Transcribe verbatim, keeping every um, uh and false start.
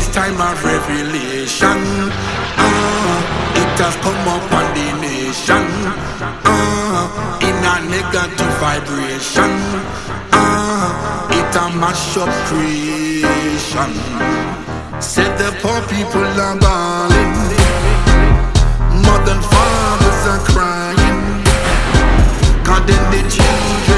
this time of revelation. Uh, it has come upon the nation. Uh, in a negative vibration. Uh, it a mash up creation. Said the poor people are bawling. Mother and fathers are crying. God, then the children